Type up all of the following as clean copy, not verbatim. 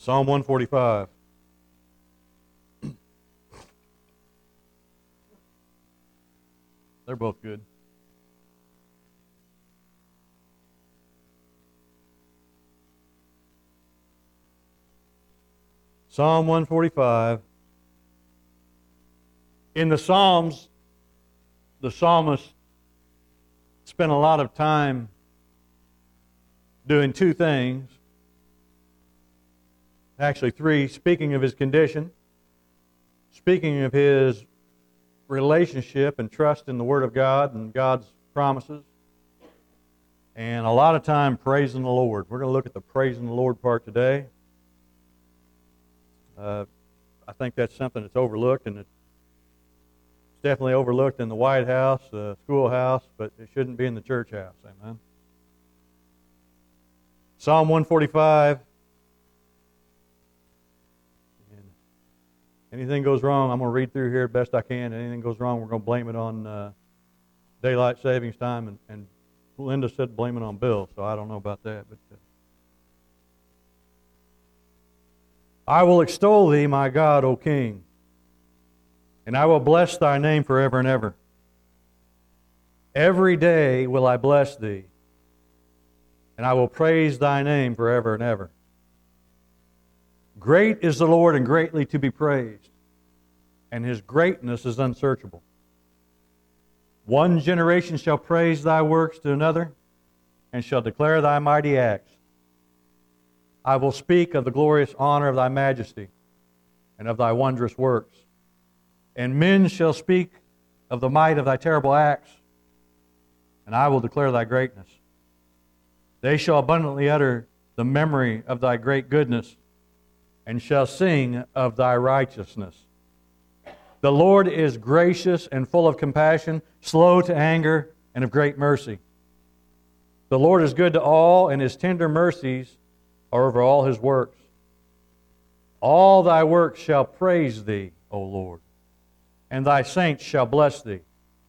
Psalm 145. They're both good. Psalm 145. In the Psalms, the psalmist spent a lot of time doing two things. Actually, three. Speaking of his condition, speaking of his relationship and trust in the Word of God and God's promises, and a lot of time praising the Lord. We're going to look at the praising the Lord part today. I think that's something that's overlooked, and it's definitely overlooked in the White House, schoolhouse, but it shouldn't be in the church house. Amen. Psalm 145. Anything goes wrong, I'm going to read through here the best I can. Anything goes wrong, we're going to blame it on daylight savings time. And Linda said blame it on Bill, so I don't know about that. But I will extol thee, my God, O King, and I will bless thy name forever and ever. Every day will I bless thee, and I will praise thy name forever and ever. Great is the Lord and greatly to be praised, and his greatness is unsearchable. One generation shall praise thy works to another, and shall declare thy mighty acts. I will speak of the glorious honor of thy majesty, and of thy wondrous works. And men shall speak of the might of thy terrible acts, and I will declare thy greatness. They shall abundantly utter the memory of thy great goodness, and shall sing of thy righteousness. The Lord is gracious and full of compassion, slow to anger, and of great mercy. The Lord is good to all, and his tender mercies are over all his works. All thy works shall praise thee, O Lord, and thy saints shall bless thee.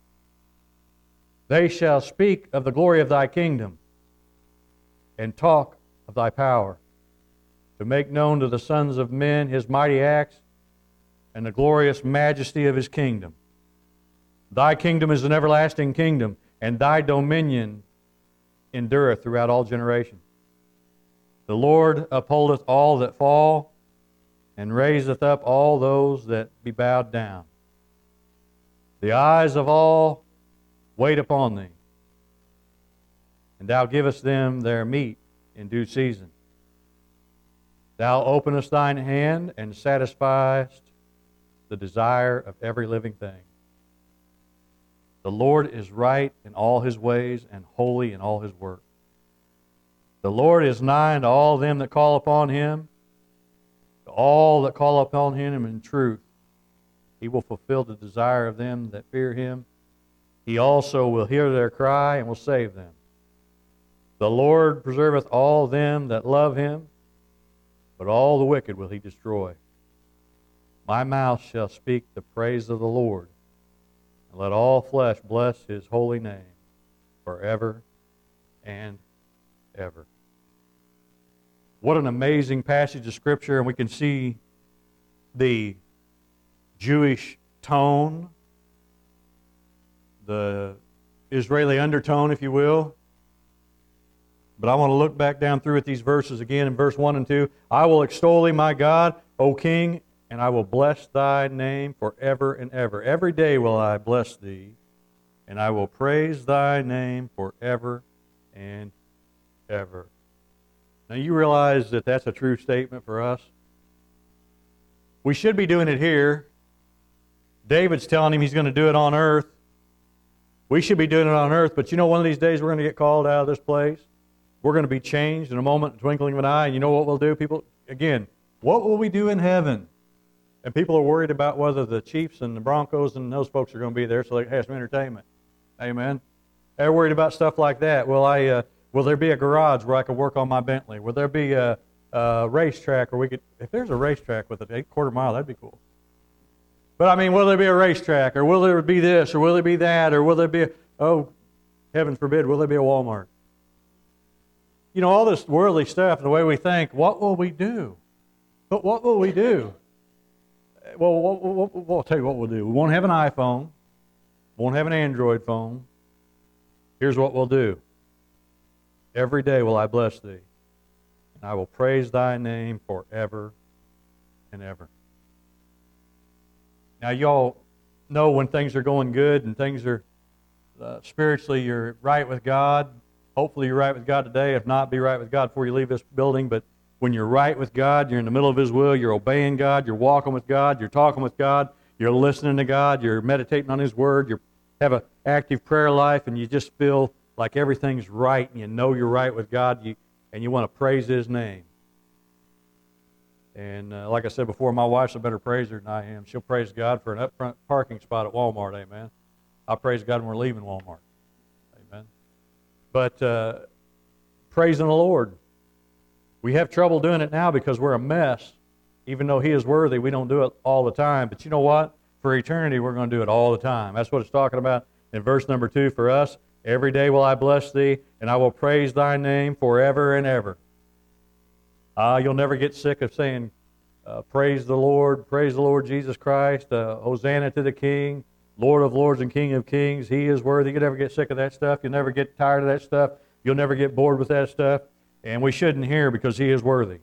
They shall speak of the glory of thy kingdom, and talk of thy power, to make known to the sons of men his mighty acts and the glorious majesty of his kingdom. Thy kingdom is an everlasting kingdom, and thy dominion endureth throughout all generations. The Lord upholdeth all that fall, and raiseth up all those that be bowed down. The eyes of all wait upon thee, and thou givest them their meat in due season. Thou openest thine hand and satisfiest the desire of every living thing. The Lord is right in all his ways and holy in all his works. The Lord is nigh unto all them that call upon him, to all that call upon him in truth. He will fulfill the desire of them that fear him. He also will hear their cry and will save them. The Lord preserveth all them that love him, but all the wicked will he destroy. My mouth shall speak the praise of the Lord, and let all flesh bless his holy name forever and ever. What an amazing passage of Scripture, and we can see the Jewish tone, the Israeli undertone, if you will. But I want to look back down through at these verses again in verse 1 and 2. I will extol thee, my God, O King, and I will bless thy name forever and ever. Every day will I bless thee, and I will praise thy name forever and ever. Now you realize that that's a true statement for us. We should be doing it here. David's telling him he's going to do it on earth. We should be doing it on earth, but you know one of these days we're going to get called out of this place. We're going to be changed in a moment, a twinkling of an eye, and you know what we'll do, people? Again, what will we do in heaven? And people are worried about whether the Chiefs and the Broncos and those folks are going to be there so they can have some entertainment. Amen? They're worried about stuff like that. Will there be a garage where I can work on my Bentley? Will there be a racetrack where we could, if there's a racetrack with an 8/4 mile, that'd be cool. But I mean, will there be a racetrack, or will there be this, or will there be that, or will there be, heaven forbid, will there be a Walmart? You know, all this worldly stuff, the way we think, what will we do? But what will we do? Well, I'll tell you what we'll do. We won't have an iPhone. Won't have an Android phone. Here's what we'll do. Every day will I bless thee, and I will praise thy name forever and ever. Now, y'all know when things are going good and things are spiritually, you're right with God. Hopefully you're right with God today. If not, be right with God before you leave this building. But when you're right with God, you're in the middle of His will, you're obeying God, you're walking with God, you're talking with God, you're listening to God, you're meditating on His Word, you have an active prayer life, and you just feel like everything's right, and you know you're right with God, and you want to praise His name. And like I said before, my wife's a better praiser than I am. She'll praise God for an up-front parking spot at Walmart, amen. I praise God when we're leaving Walmart, amen. But praising the Lord. We have trouble doing it now because we're a mess. Even though He is worthy, we don't do it all the time. But you know what? For eternity, we're going to do it all the time. That's what it's talking about in verse number 2 for us. Every day will I bless thee, and I will praise thy name forever and ever. You'll never get sick of saying, praise the Lord Jesus Christ, Hosanna to the King, Lord of lords and King of kings. He is worthy. You'll never get sick of that stuff. You'll never get tired of that stuff. You'll never get bored with that stuff. And we shouldn't hear because He is worthy.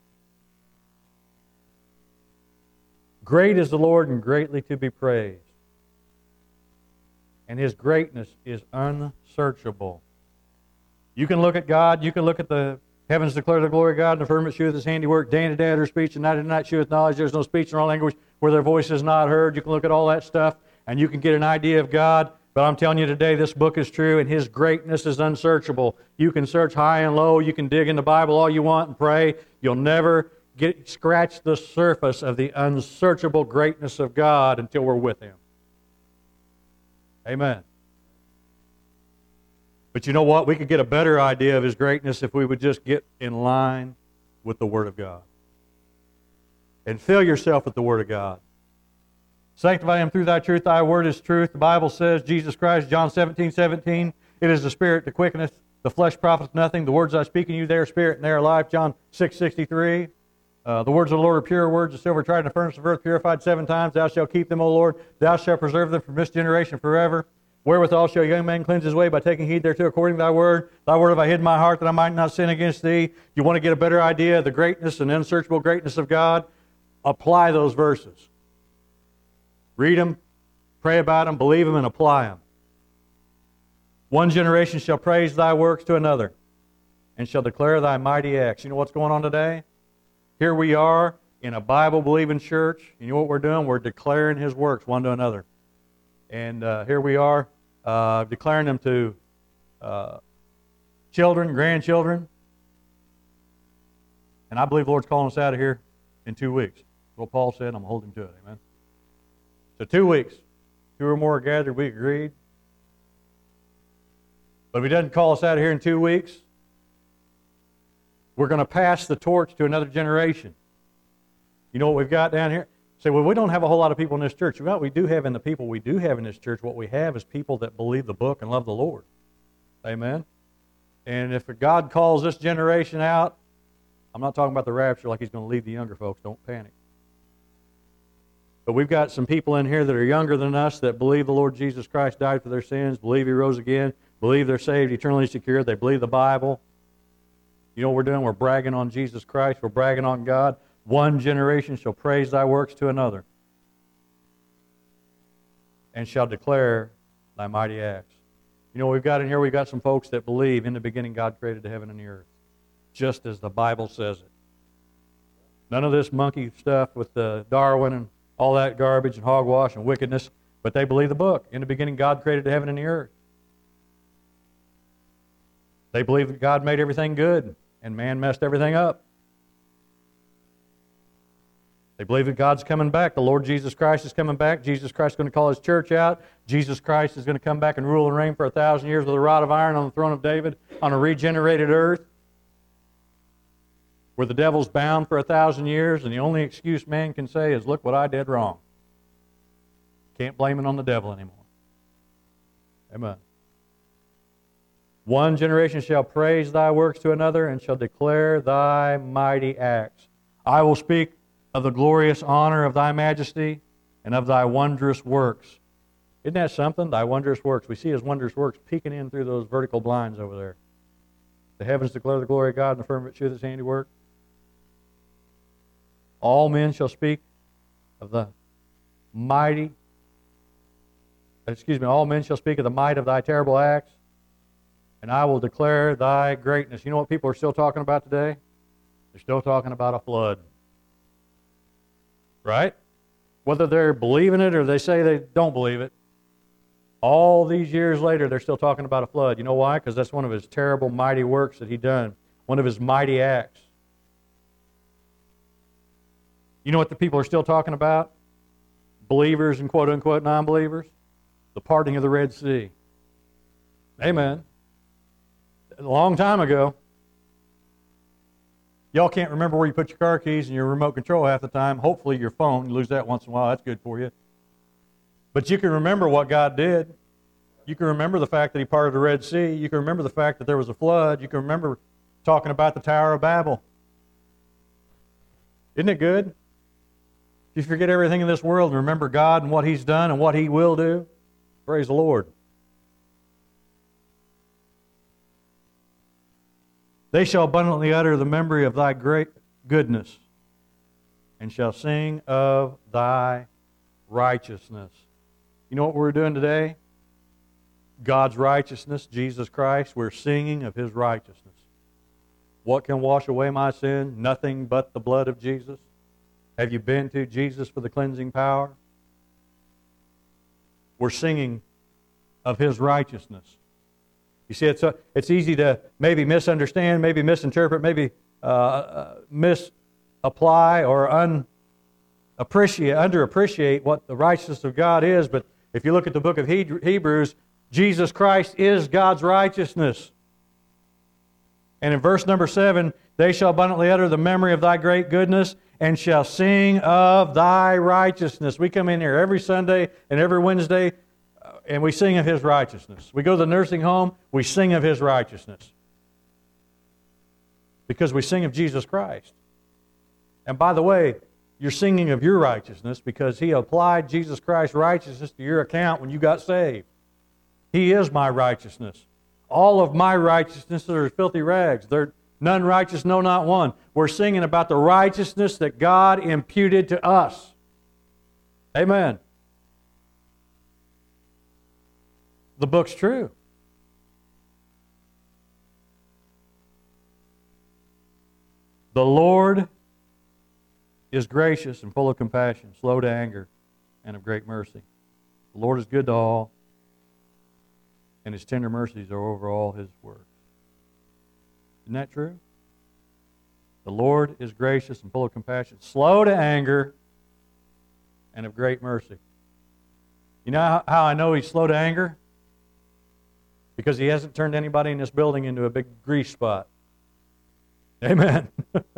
Great is the Lord and greatly to be praised. And His greatness is unsearchable. You can look at God, you can look at the heavens declare the glory of God, and the firmament sheweth His handiwork. Day and day utter speech, and night and night sheweth knowledge. There's no speech in all language where their voice is not heard. You can look at all that stuff, and you can get an idea of God. But I'm telling you today, this book is true, and His greatness is unsearchable. You can search high and low. You can dig in the Bible all you want and pray. You'll never scratch the surface of the unsearchable greatness of God until we're with Him. Amen. But you know what? We could get a better idea of His greatness if we would just get in line with the Word of God. And fill yourself with the Word of God. Sanctify Him through Thy truth. Thy Word is truth. The Bible says, Jesus Christ, John 17:17, it is the Spirit that quickeneth, the flesh profiteth nothing. The words I speak in you, they are spirit and they are life. John 6:63. The words of the Lord are pure words, of silver tried in the furnace of earth, purified 7 times. Thou shalt keep them, O Lord. Thou shalt preserve them from this generation forever. Wherewithal shall a young man cleanse his way? By taking heed thereto according to Thy word. Thy word have I hid in my heart that I might not sin against Thee. You want to get a better idea of the greatness and unsearchable greatness of God? Apply those verses. Read them, pray about them, believe them, and apply them. One generation shall praise Thy works to another, and shall declare Thy mighty acts. You know what's going on today? Here we are in a Bible-believing church. You know what we're doing? We're declaring His works one to another. And here we are declaring them to children, grandchildren. And I believe the Lord's calling us out of here in 2 weeks. That's what Paul said. I'm going to hold Him to it. Amen. So 2 weeks. 2 or more are gathered, we agreed. But if He doesn't call us out of here in 2 weeks, we're going to pass the torch to another generation. You know what we've got down here? Say, well, we don't have a whole lot of people in this church. What we do have in the people we do have in this church, what we have is people that believe the book and love the Lord. Amen? And if God calls this generation out, I'm not talking about the rapture like He's going to leave the younger folks. Don't panic. But we've got some people in here that are younger than us that believe the Lord Jesus Christ died for their sins, believe He rose again, believe they're saved, eternally secure, they believe the Bible. You know what we're doing? We're bragging on Jesus Christ. We're bragging on God. One generation shall praise Thy works to another, and shall declare Thy mighty acts. You know what we've got in here? We've got some folks that believe in the beginning God created the heaven and the earth, just as the Bible says it. None of this monkey stuff with Darwin and all that garbage and hogwash and wickedness, but they believe the book. In the beginning God created the heaven and the earth. They believe that God made everything good and man messed everything up. They believe that God's coming back. The Lord Jesus Christ is coming back. Jesus Christ is going to call His church out. Jesus Christ is going to come back and rule and reign for 1,000 years with a rod of iron on the throne of David on a regenerated earth where the devil's bound for 1,000 years, and the only excuse man can say is, look what I did wrong. Can't blame it on the devil anymore. Amen. One generation shall praise Thy works to another, and shall declare Thy mighty acts. I will speak of the glorious honor of thy majesty and of thy wondrous works. Isn't that something? Thy wondrous works. We see his wondrous works peeking in through those vertical blinds over there. The heavens declare the glory of God, and the firmament shew his handiwork. All men shall speak of the mighty, all men shall speak of the might of thy terrible acts, and I will declare thy greatness. You know what people are still talking about today? They're still talking about a flood. Right? Whether they're believing it or they say they don't believe it, all these years later, they're still talking about a flood. You know why? Because that's one of his terrible, mighty works that he done. One of his mighty acts. You know what the people are still talking about? Believers and quote-unquote non-believers? The parting of the Red Sea. Amen. A long time ago. Y'all can't remember where you put your car keys and your remote control half the time. Hopefully your phone. You lose that once in a while. That's good for you. But you can remember what God did. You can remember the fact that he parted the Red Sea. You can remember the fact that there was a flood. You can remember talking about the Tower of Babel. Isn't it good? If you forget everything in this world and remember God and what he's done and what he will do, praise the Lord. They shall abundantly utter the memory of thy great goodness and shall sing of thy righteousness. You know what we're doing today? God's righteousness, Jesus Christ. We're singing of his righteousness. What can wash away my sin? Nothing but the blood of Jesus. Have you been to Jesus for the cleansing power? We're singing of his righteousness. You see, it's easy to maybe misunderstand, maybe misinterpret, maybe misapply or underappreciate what the righteousness of God is. But if you look at the book of Hebrews, Jesus Christ is God's righteousness. And in verse number 7, they shall abundantly utter the memory of thy great goodness and shall sing of thy righteousness. We come in here every Sunday and every Wednesday and we sing of his righteousness. We go to the nursing home, we sing of his righteousness. Because we sing of Jesus Christ. And by the way, you're singing of your righteousness because he applied Jesus Christ's righteousness to your account when you got saved. He is my righteousness. All of my righteousnesses are filthy rags. They're none righteous, no, not one. We're singing about the righteousness that God imputed to us. Amen. The book's true. The Lord is gracious and full of compassion, slow to anger, and of great mercy. The Lord is good to all, and his tender mercies are over all his works. Isn't that true? The Lord is gracious and full of compassion, slow to anger, and of great mercy. You know how I know he's slow to anger? Because he hasn't turned anybody in this building into a big grease spot. Amen.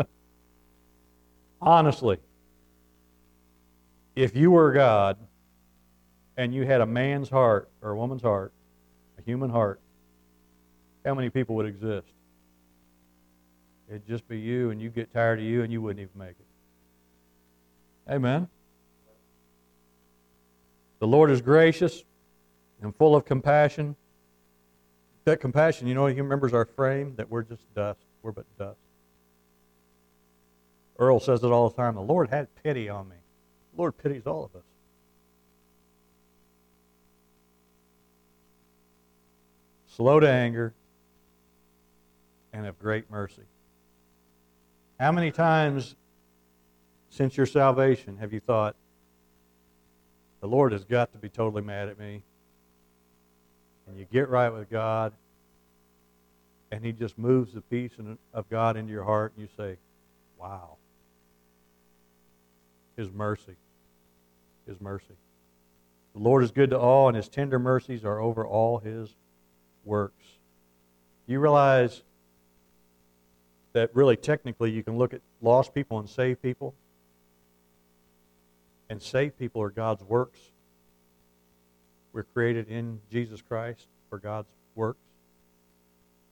Honestly, if you were God and you had a man's heart or a woman's heart, a human heart, how many people would exist? It'd just be you, and you'd get tired of you, and you wouldn't even make it. Amen. The Lord is gracious and full of compassion. That compassion, you know, he remembers our frame, that we're just dust. We're but dust. Earl says it all the time, the Lord had pity on me. The Lord pities all of us. Slow to anger and of great mercy. How many times since your salvation have you thought, the Lord has got to be totally mad at me? And you get right with God, and he just moves the peace of God into your heart, and you say, wow. His mercy. His mercy. The Lord is good to all, and his tender mercies are over all his works. You realize that really technically you can look at lost people and saved people, and saved people are God's works. We're created in Jesus Christ for God's works. So we become a work of God once you get saved.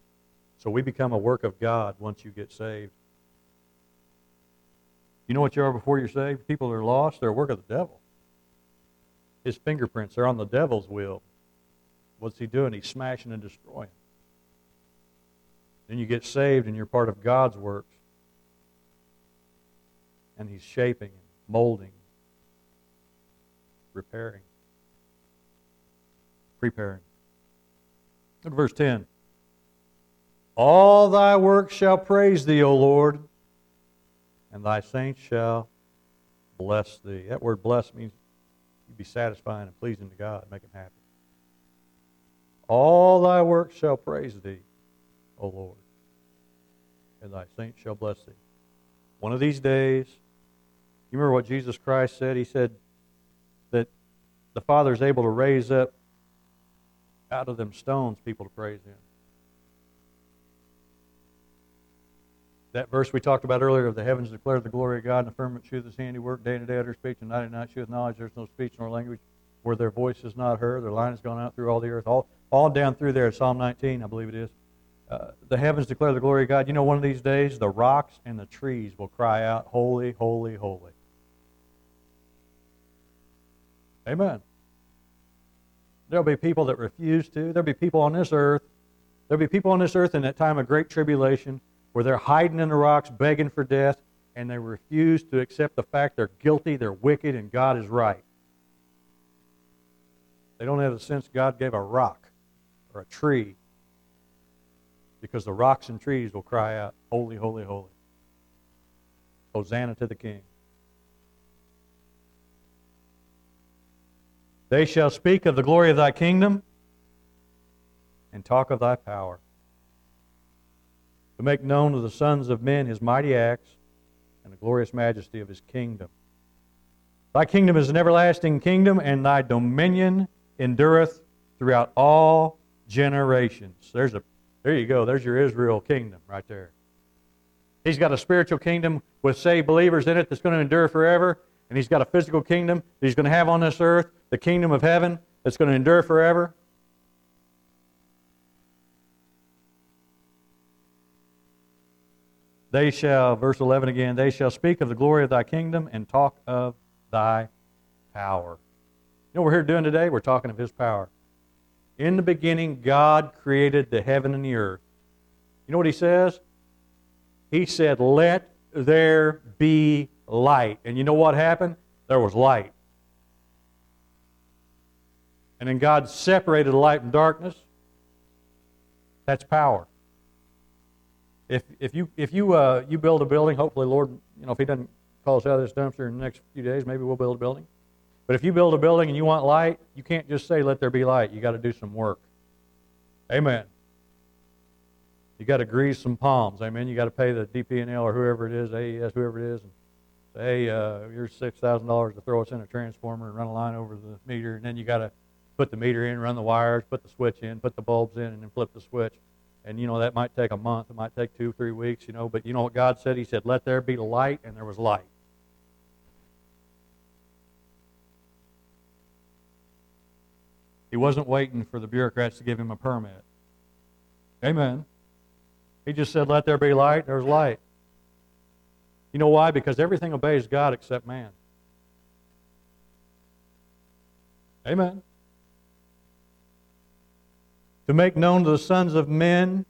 You know what you are before you're saved? People that are lost, they're a work of the devil. His fingerprints are on the devil's will. What's he doing? He's smashing and destroying. Then you get saved and you're part of God's works. And he's shaping, molding, repairing, preparing. Look at verse 10. All thy works shall praise thee, O Lord, and thy saints shall bless thee. That word bless means you be satisfying and pleasing to God, make him happy. All thy works shall praise thee, O Lord, and thy saints shall bless thee. One of these days, you remember what Jesus Christ said? He said that the Father is able to raise up out of them stones people to praise him. That verse we talked about earlier, of the heavens declare the glory of God, and the firmament sheweth his handiwork, day and day utter speech, and night and night sheweth knowledge. There's no speech nor language where their voice is not heard. Their line has gone out through all the earth. All down through there, Psalm 19, I believe it is. The heavens declare the glory of God. You know, one of these days, the rocks and the trees will cry out, holy, holy, holy. Amen. There'll be people that refuse to. There'll be people on this earth. There'll be people on this earth in that time of great tribulation where they're hiding in the rocks, begging for death, and they refuse to accept the fact they're guilty, they're wicked, and God is right. They don't have the sense God gave a rock or a tree, because the rocks and trees will cry out, holy, holy, holy. Hosanna to the King. They shall speak of the glory of thy kingdom and talk of thy power, to make known to the sons of men his mighty acts and the glorious majesty of his kingdom. Thy kingdom is an everlasting kingdom, and thy dominion endureth throughout all generations. There you go. There's your Israel kingdom right there. He's got a spiritual kingdom with saved believers in it that's going to endure forever. And he's got a physical kingdom that he's going to have on this earth, the kingdom of heaven, that's going to endure forever. They shall, verse 11 again, they shall speak of the glory of thy kingdom and talk of thy power. You know what we're here doing today? We're talking of his power. In the beginning, God created the heaven and the earth. You know what he says? He said, let there be light. And you know what happened? There was light. And then God separated light and darkness. That's power. If you build a building, hopefully, Lord, if he doesn't call us out of this dumpster in the next few days, maybe we'll build a building. But if you build a building and you want light, you can't just say, let there be light. You got to do some work. Amen. You got to grease some palms. Amen. You got to pay the DP&L or whoever it is, AES, whoever it is, and say, hey, here's $6,000 to throw us in a transformer and run a line over the meter. And then you got to put the meter in, run the wires, put the switch in, put the bulbs in, and then flip the switch. And, that might take a month. It might take 2 or 3 weeks, But you know what God said? He said, let there be light, and there was light. He wasn't waiting for the bureaucrats to give him a permit. Amen. He just said, let there be light, there's light. You know why? Because everything obeys God except man. Amen. To make known to the sons of men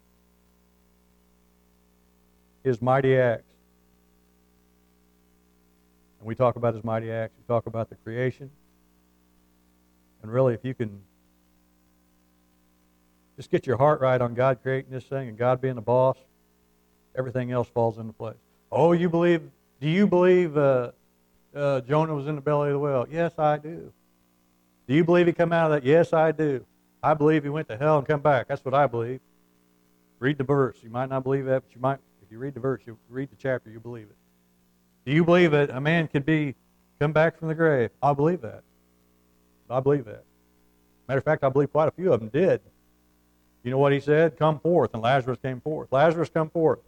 his mighty acts. And we talk about his mighty acts. We talk about the creation. And really, if you can just get your heart right on God creating this thing and God being the boss, everything else falls into place. Oh, do you believe Jonah was in the belly of the whale? Yes, I do. Do you believe he come out of that? Yes, I do. I believe he went to hell and come back. That's what I believe. Read the verse. You might not believe that, but you might. If you read the verse, you read the chapter, you believe it. Do you believe that a man could come back from the grave? I believe that. I believe that. Matter of fact, I believe quite a few of them did. You know what he said? Come forth, and Lazarus came forth. Lazarus, come forth.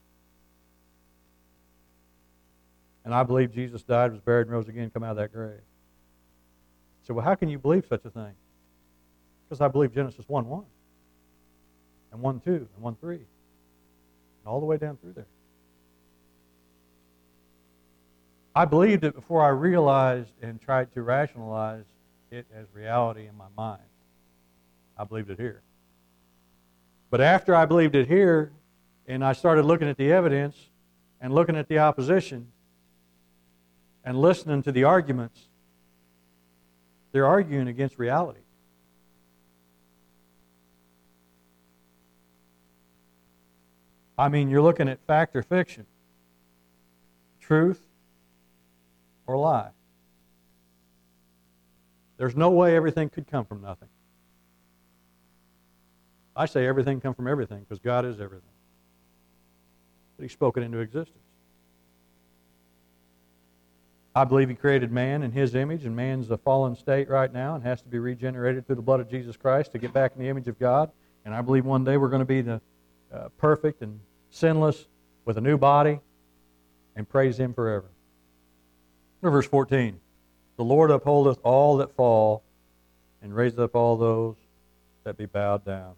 And I believe Jesus died, was buried, and rose again, come out of that grave. So, well, how can you believe such a thing? Because I believe Genesis 1:1, and 1:2, and 1:3, and all the way down through there. I believed it before I realized and tried to rationalize it as reality in my mind. I believed it here. But after I believed it here, and I started looking at the evidence and looking at the opposition and listening to the arguments, they're arguing against reality. I mean, you're looking at fact or fiction, truth or lie. There's no way everything could come from nothing. I say everything come from everything because God is everything. But He spoke it into existence. I believe He created man in His image, and man's a fallen state right now and has to be regenerated through the blood of Jesus Christ to get back in the image of God. And I believe one day we're going to be the perfect and sinless with a new body and praise Him forever. Verse 14. The Lord upholdeth all that fall and raiseth up all those that be bowed down.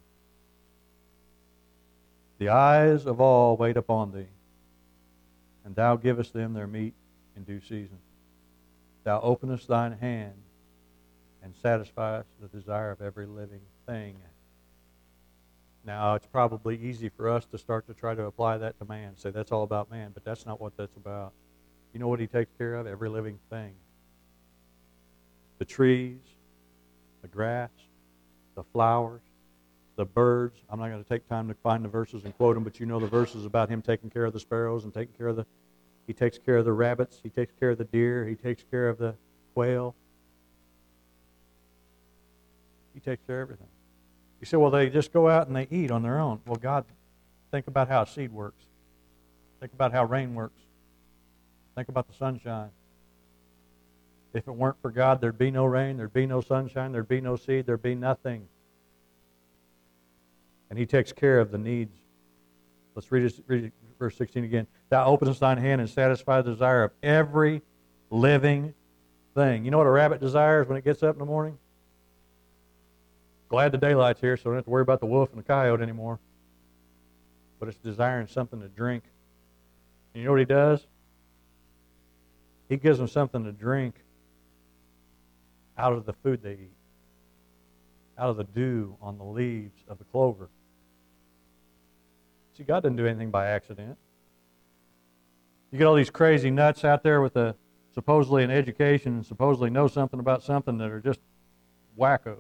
The eyes of all wait upon Thee, and Thou givest them their meat in due season. Thou openest Thine hand and satisfiest the desire of every living thing. Now, it's probably easy for us to start to try to apply that to man, say that's all about man, but that's not what that's about. You know what He takes care of? Every living thing. The trees, the grass, the flowers, the birds. I'm not going to take time to find the verses and quote them, but you know the verses about Him taking care of the sparrows and taking care of He takes care of the rabbits, He takes care of the deer, He takes care of the quail. He takes care of everything. You say, well, they just go out and they eat on their own. Well, God, think about how a seed works. Think about how rain works. Think about the sunshine. If it weren't for God, there'd be no rain, there'd be no sunshine, there'd be no seed, there'd be nothing. And He takes care of the needs. Let's read verse 16 again. Thou openest Thine hand and satisfy the desire of every living thing. You know what a rabbit desires when it gets up in the morning? Glad the daylight's here, so I don't have to worry about the wolf and the coyote anymore. But it's desiring something to drink. And you know what he does? He gives them something to drink out of the food they eat, out of the dew on the leaves of the clover. See, God doesn't do anything by accident. You get all these crazy nuts out there with supposedly an education and supposedly know something about something that are just wackos.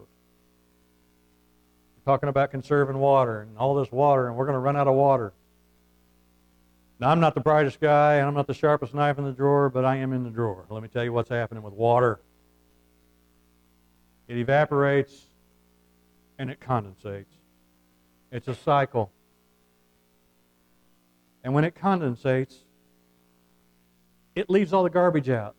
Talking about conserving water and all this water, and we're going to run out of water. Now, I'm not the brightest guy, and I'm not the sharpest knife in the drawer, but I am in the drawer. Let me tell you what's happening with water. It evaporates, and it condensates. It's a cycle. And when it condensates, it leaves all the garbage out.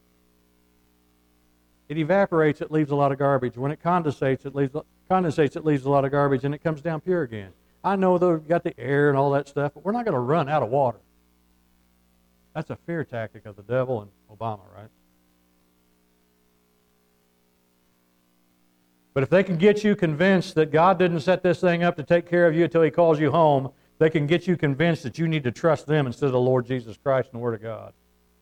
It evaporates, it leaves a lot of garbage. When it condensates, it leaves a lot of garbage, and it comes down pure again. I know they've got the air and all that stuff, but we're not going to run out of water. That's a fear tactic of the devil and Obama, right? But if they can get you convinced that God didn't set this thing up to take care of you until He calls you home, they can get you convinced that you need to trust them instead of the Lord Jesus Christ and the Word of God.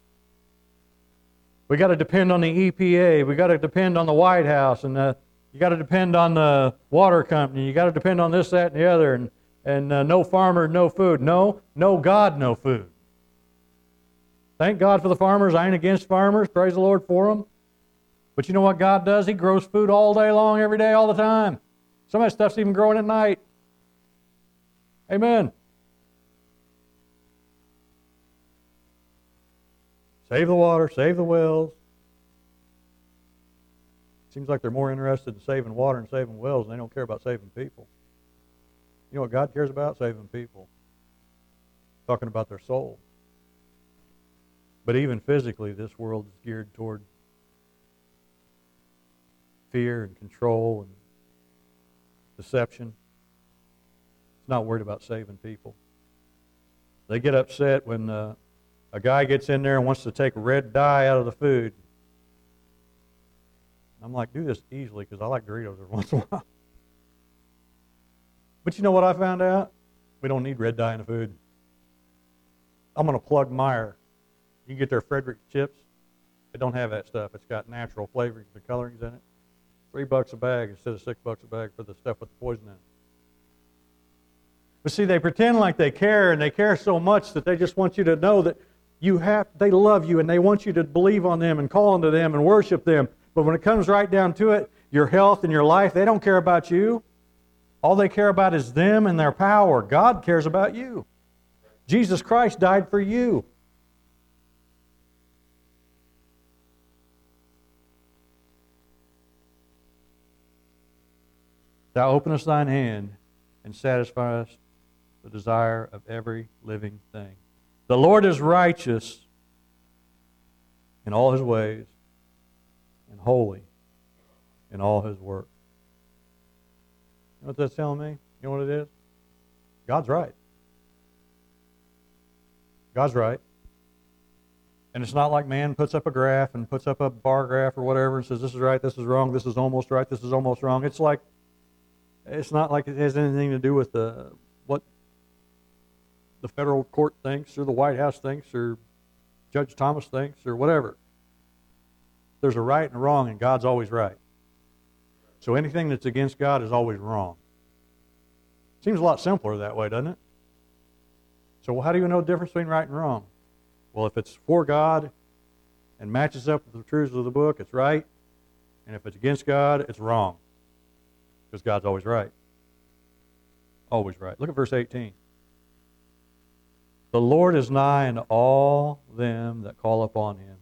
We got to depend on the EPA. We got to depend on the White House, and you got to depend on the water company. You got to depend on this, that, and the other. And no farmer, no food. No God, no food. Thank God for the farmers. I ain't against farmers. Praise the Lord for them. But you know what God does? He grows food all day long, every day, all the time. Some of that stuff's even growing at night. Amen. Save the water, save the wells. Seems like they're more interested in saving water and saving wells, and they don't care about saving people. You know what God cares about? Saving people. Talking about their soul. But even physically, this world is geared toward fear and control and deception. It's not worried about saving people. They get upset when a guy gets in there and wants to take red dye out of the food. I'm like, do this easily because I like Doritos every once in a while. But you know what I found out? We don't need red dye in the food. I'm going to plug Meijer. You can get their Frederick chips. It don't have that stuff. It's got natural flavorings and colorings in it. $3 a bag instead of $6 a bag for the stuff with the poison in it. But see, they pretend like they care, and they care so much that they just want you to know that they love you, and they want you to believe on them and call unto them and worship them. But when it comes right down to it, your health and your life, they don't care about you. All they care about is them and their power. God cares about you. Jesus Christ died for you. Thou openest thine hand and satisfiest the desire of every living thing. The Lord is righteous in all his ways and holy in all his work. You know what that's telling me? You know what it is? God's right. God's right. And it's not like man puts up a graph and puts up a bar graph or whatever and says this is right, this is wrong, this is almost right, this is almost wrong. It's not like it has anything to do with what the federal court thinks or the White House thinks or Judge Thomas thinks or whatever. There's a right and a wrong, and God's always right. So anything that's against God is always wrong. Seems a lot simpler that way, doesn't it? So how do you know the difference between right and wrong? Well, if it's for God and matches up with the truths of the book, it's right. And if it's against God, it's wrong. Because God's always right. Always right. Look at verse 18. The Lord is nigh unto all them that call upon him,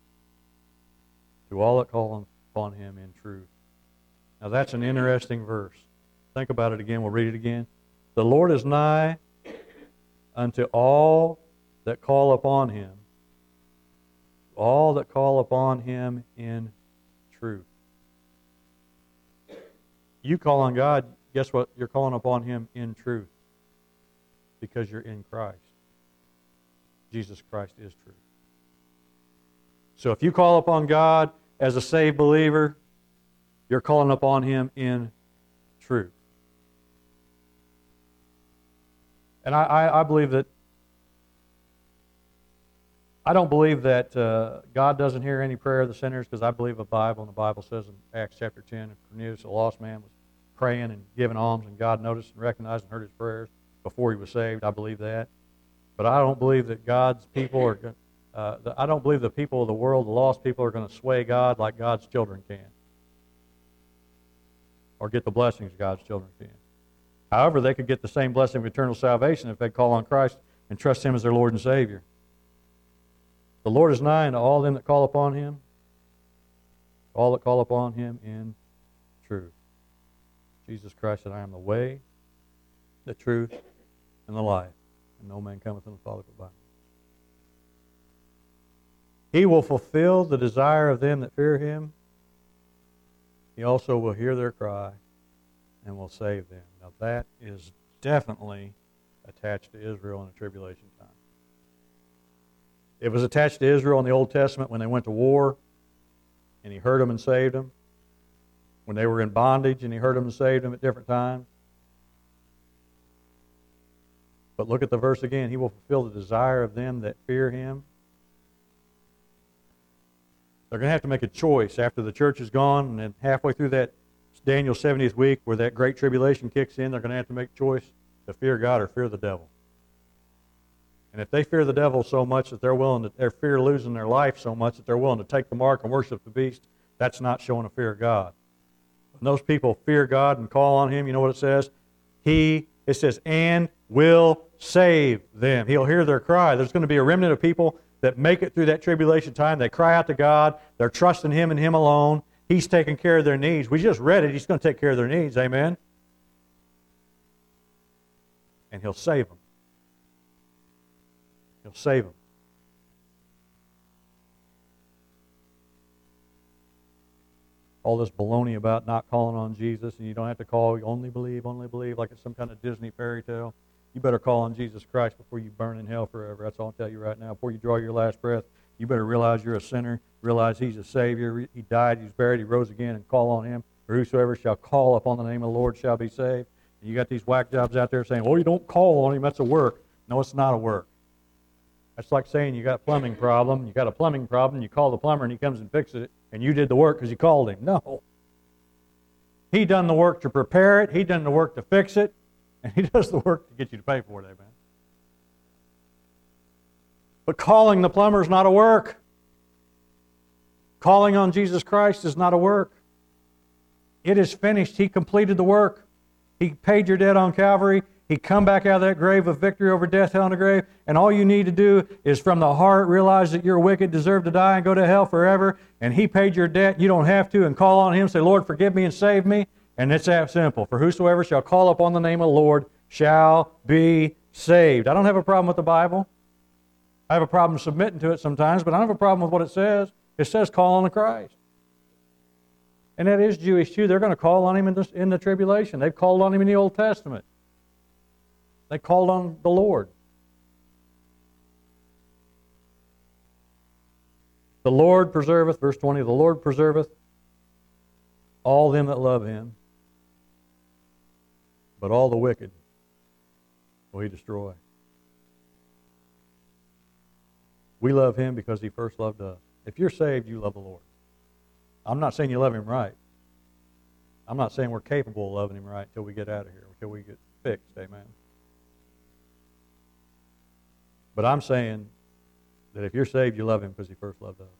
to all that call upon him in truth. Now that's an interesting verse. Think about it again. We'll read it again. The Lord is nigh unto all that call upon him, all that call upon him in truth. You call on God, guess what? You're calling upon him in truth because you're in Christ. Jesus Christ is truth. So if you call upon God as a saved believer, you're calling upon him in truth. And I believe that, I don't believe that God doesn't hear any prayer of the sinners, because I believe the Bible, and the Bible says in Acts chapter 10, Cornelius, a lost man, was praying and giving alms, and God noticed and recognized and heard his prayers before he was saved. I believe that. But I don't believe that God's people are I don't believe the people of the world, the lost people, are going to sway God like God's children can, or get the blessings God's children can. However, they could get the same blessing of eternal salvation if they call on Christ and trust him as their Lord and Savior. The Lord is nigh unto all them that call upon him, all that call upon him in truth. Jesus Christ said, I am the way, the truth, and the life, and no man cometh unto the Father but by me. He will fulfill the desire of them that fear him. He also will hear their cry and will save them. Now that is definitely attached to Israel in the tribulation time. It was attached to Israel in the Old Testament when they went to war, and he heard them and saved them. When they were in bondage, and he heard them and saved them at different times. But look at the verse again. He will fulfill the desire of them that fear him. They're going to have to make a choice after the church is gone, and then halfway through that Daniel's 70th week, where that great tribulation kicks in, they're going to have to make a choice to fear God or fear the devil. And if they fear the devil so much that they fear losing their life so much that they're willing to take the mark and worship the beast, that's not showing a fear of God. When those people fear God and call on him, you know what it says? It says, and will save them. He'll hear their cry. There's going to be a remnant of people that make it through that tribulation time. They cry out to God. They're trusting him and him alone. He's taking care of their needs. We just read it. He's going to take care of their needs. Amen? And he'll save them. He'll save them. All this baloney about not calling on Jesus, and you don't have to call, you only believe like it's some kind of Disney fairy tale. You better call on Jesus Christ before you burn in hell forever. That's all I'll tell you right now. Before you draw your last breath, you better realize you're a sinner, realize he's a Savior. He died, he was buried, he rose again, and call on him. For whosoever shall call upon the name of the Lord shall be saved. And you got these whack jobs out there saying, well, you don't call on him, that's a work. No, it's not a work. That's like saying you got a plumbing problem. You got a plumbing problem. You call the plumber and he comes and fixes it, and you did the work because you called him. No. He done the work to prepare it. He done the work to fix it, and he does the work to get you to pay for it. Amen. But calling the plumber is not a work. Calling on Jesus Christ is not a work. It is finished. He completed the work. He paid your debt on Calvary. He come back out of that grave of victory over death, hell, and the grave. And all you need to do is from the heart realize that you're wicked, deserve to die, and go to hell forever. And He paid your debt. You don't have to. And call on Him. Say, Lord, forgive me and save me. And it's that simple. For whosoever shall call upon the name of the Lord shall be saved. I don't have a problem with the Bible. I have a problem submitting to it sometimes, but I don't have a problem with what it says. It says call on the Christ. And that is Jewish too. They're going to call on Him in the tribulation. They've called on Him in the Old Testament. They called on the Lord. The Lord preserveth, verse 20, the Lord preserveth all them that love Him, but all the wicked will He destroy. We love Him because He first loved us. If you're saved, you love the Lord. I'm not saying you love Him right. I'm not saying we're capable of loving Him right until we get out of here, until we get fixed. Amen. But I'm saying that if you're saved, you love Him because He first loved us.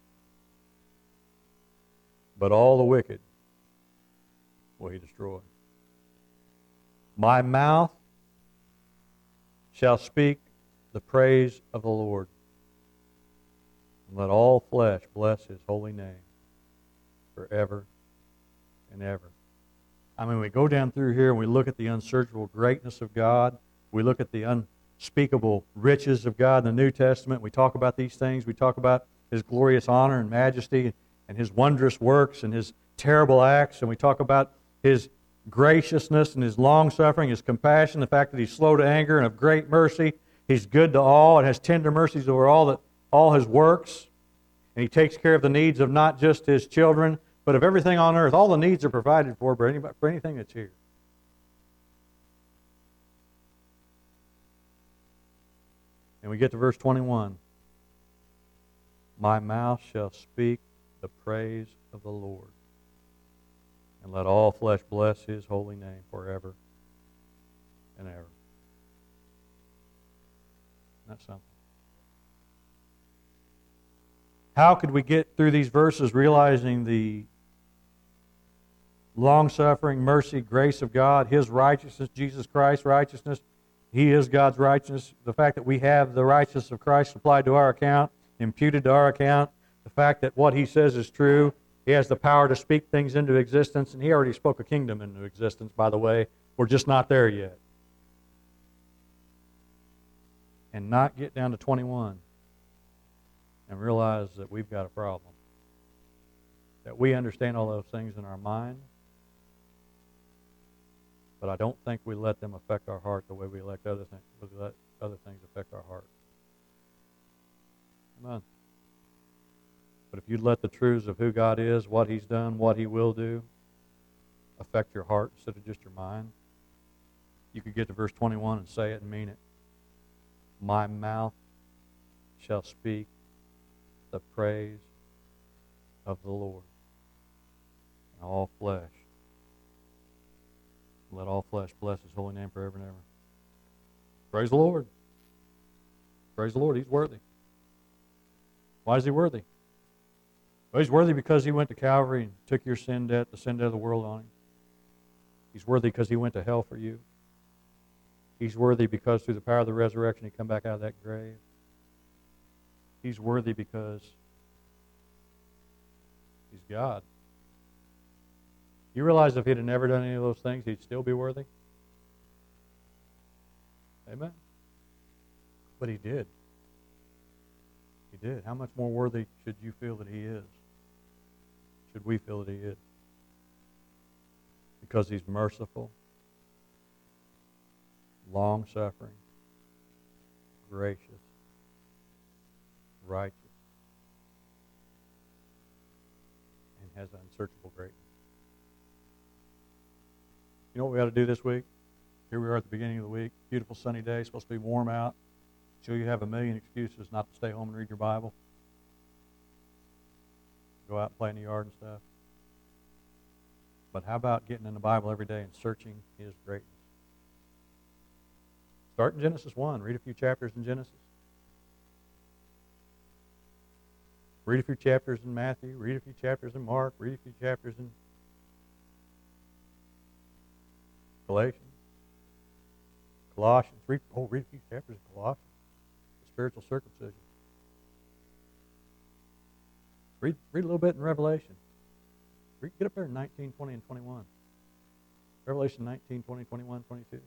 But all the wicked will He destroy. My mouth shall speak the praise of the Lord. And let all flesh bless His holy name forever and ever. I mean, we go down through here and we look at the unsearchable greatness of God. We look at the unspeakable riches of God in the New Testament. We talk about these things. We talk about His glorious honor and majesty and His wondrous works and His terrible acts. And we talk about His graciousness and His long-suffering, His compassion, the fact that He's slow to anger and of great mercy. He's good to all and has tender mercies over all His works. And He takes care of the needs of not just His children, but of everything on earth. All the needs are provided for anything that's here. And we get to verse 21. My mouth shall speak the praise of the Lord, and let all flesh bless His holy name forever and ever. That's something. How could we get through these verses realizing the long-suffering, mercy, grace of God, His righteousness, Jesus Christ's righteousness? He is God's righteousness. The fact that we have the righteousness of Christ applied to our account, imputed to our account. The fact that what He says is true. He has the power to speak things into existence, and He already spoke a kingdom into existence, by the way. We're just not there yet. And not get down to 21 and realize that we've got a problem. That we understand all those things in our mind, but I don't think we let them affect our heart the way we let other things affect our heart. Amen. But if you let the truths of who God is, what He's done, what He will do, affect your heart instead of just your mind, you could get to verse 21 and say it and mean it. My mouth shall speak the praise of the Lord, and all flesh. Let all flesh bless His holy name forever and ever. Praise the Lord. Praise the Lord. He's worthy. Why is He worthy? Well, He's worthy because He went to Calvary and took your sin debt, the sin debt of the world on Him. He's worthy because He went to hell for you. He's worthy because through the power of the resurrection He come back out of that grave. He's worthy because He's God. You realize if He'd have never done any of those things, He'd still be worthy? Amen? But He did. He did. How much more worthy should you feel that He is? Should we feel that He is? Because He's merciful, long-suffering, gracious, righteous, and has unsearchable greatness. You know what we ought to do this week? Here we are at the beginning of the week. Beautiful sunny day. Supposed to be warm out. sure you have a million excuses not to stay home and read your Bible. Go out and play in the yard and stuff. But how about getting in the Bible every day and searching His greatness? Start in Genesis 1. Read a few chapters in Genesis. Read a few chapters in Matthew. Read a few chapters in Mark. Read a few chapters in Galatians. Colossians. Read a few chapters in Colossians. The spiritual circumcision. Read a little bit in Revelation. Get up there in 19, 20, and 21. Revelation 19, 20, 21, 22.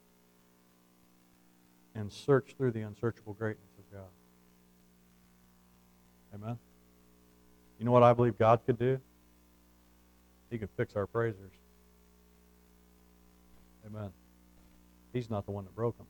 And search through the unsearchable greatness of God. Amen? You know what I believe God could do? He could fix our praisers. Amen. He's not the one that broke them.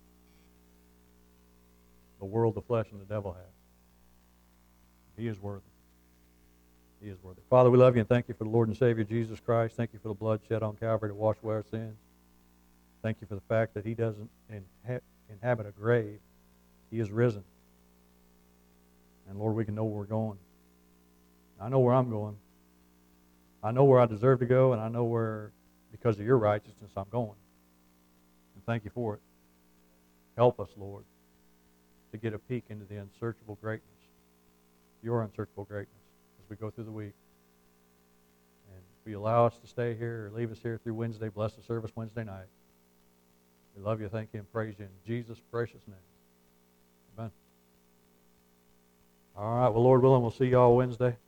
The world, the flesh, and the devil has. He is worthy. He is worthy. Father, we love you and thank you for the Lord and Savior Jesus Christ. Thank you for the blood shed on Calvary to wash away our sins. Thank you for the fact that He doesn't inhabit a grave. He is risen. And Lord, we can know where we're going. I know where I'm going. I know where I deserve to go, and I know where, because of your righteousness, I'm going. And thank you for it. Help us, Lord, to get a peek into the unsearchable greatness, your unsearchable greatness, as we go through the week. And if you allow us to stay here or leave us here through Wednesday, bless the service Wednesday night. We love you, thank you, and praise you in Jesus' precious name. Amen. All right, well, Lord willing, we'll see you all Wednesday.